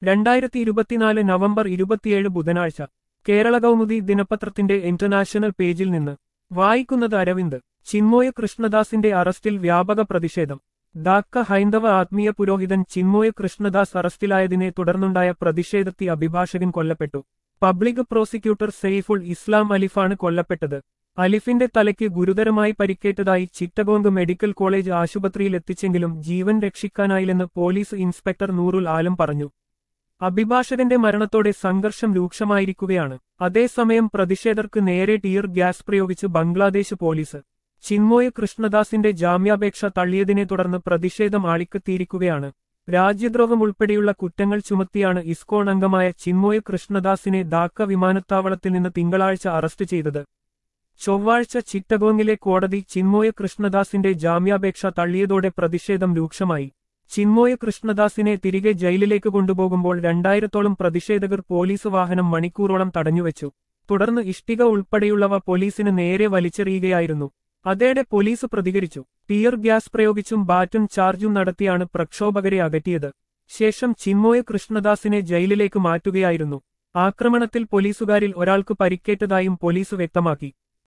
2024 November 27 ബുധനാഴ്ച കേരള കൗമുദി ദിനപത്രത്തിന്റെ international പേജിൽ നിന്ന് വായിക്കുന്നത് അരവിന്ദ്. ചിന്മയ കൃഷ്ണദാസിന്റെ അറസ്റ്റിൽ വ്യാപക പ്രതിഷേധം. ധാക്ക ഹൈന്ദവ ആത്മീയ പുരോഹിതൻ ചിന്മയ കൃഷ്ണദാസ് അറസ്റ്റിലായതിനെ തുടർന്നുണ്ടായ പ്രതിഷേധത്തിൽ അഭിഭാഷകൻ കൊല്ലപ്പെട്ടു. പബ്ലിക് പ്രോസിക്യൂട്ടർ സെയ്ഫുൾ ഇസ്ലാം അലിഫാണ് കൊല്ലപ്പെട്ടത്. അലിഫിന്റെ തലയ്ക്ക് ഗുരുതരമായി പരിക്കേറ്റതായി ചിറ്റഗോംഗ് മെഡിക്കൽ കോളേജ് ആശുപത്രിയിൽ എത്തിച്ചെങ്കിലും ജീവൻ രക്ഷിക്കാനായില്ലെന്ന് പോലീസ് ഇൻസ്പെക്ടർ നൂറുൽ ആലം പറഞ്ഞു. അഭിഭാഷകന്റെ മരണത്തോടെ സംഘർഷം രൂക്ഷമായിരിക്കുകയാണ്. അതേസമയം പ്രതിഷേധർക്ക് നേരെ ടിയർ ഗ്യാസ് പ്രയോഗിച്ച് ബംഗ്ലാദേശ് പോലീസ്. ചിന്മയ കൃഷ്ണദാസിന്റെ ജാമ്യാപേക്ഷ തള്ളിയതിനെ തുടർന്ന് പ്രതിഷേധം ആളിക്കത്തിയിരിക്കുകയാണ്. രാജ്യദ്രോഹം ഉൾപ്പെടെയുള്ള കുറ്റങ്ങൾ ചുമത്തിയാണ് ഇസ്കോൺ അംഗമായ ചിന്മയ കൃഷ്ണദാസിനെ ധാക്ക വിമാനത്താവളത്തിൽ നിന്ന് തിങ്കളാഴ്ച അറസ്റ്റ് ചെയ്തത്. ചൊവ്വാഴ്ച ചിറ്റഗോങ്ങിലെ കോടതി ചിന്മയ കൃഷ്ണദാസിന്റെ ജാമ്യാപേക്ഷ തള്ളിയതോടെ പ്രതിഷേധം രൂക്ഷമായി. ചിന്മയ കൃഷ്ണദാസിനെ തിരികെ ജയിലിലേക്ക് കൊണ്ടുപോകുമ്പോൾ 2000-ഓളം പ്രതിഷേധകർ പോലീസ് വാഹനം മണിക്കൂറോളം തടഞ്ഞുവച്ചു. തുടർന്ന് ഇഷ്ടിക ഉൾപ്പെടെയുള്ളവ പോലീസിന് നേരെ വലിച്ചെറിയുകയായിരുന്നു. അതേടെ പോലീസ് പ്രതികരിച്ചു. ടിയർ ഗ്യാസ് പ്രയോഗിച്ചും ബാറ്റും ചാർജും നടത്തിയാണ് പ്രക്ഷോഭകരെ അകറ്റിയത്. ശേഷം ചിന്മയ കൃഷ്ണദാസിനെ ജയിലിലേക്ക് മാറ്റുകയായിരുന്നു. ആക്രമണത്തിൽ പോലീസുകാരിൽ ഒരാൾക്ക് പരിക്കേറ്റതായും പോലീസ് വ്യക്തമാക്കി.